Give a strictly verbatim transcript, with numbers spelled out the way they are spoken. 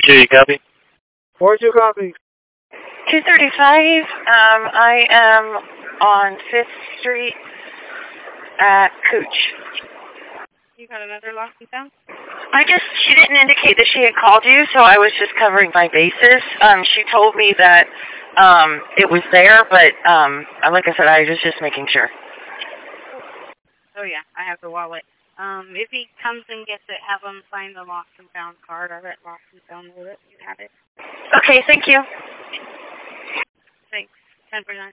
two, you copy? four two copy. two thirty-five, um, I am on fifth Street at Cooch. You got another lost and found? I just, she didn't indicate that she had called you, so I was just covering my bases. Um, she told me that um, it was there, but um, like I said, I was just making sure. Oh, yeah, I have the wallet. Um, if he comes and gets it, have him sign the lost and found card. I'll let lost and found know that you have it. Okay, thank you. Thanks. ten percent.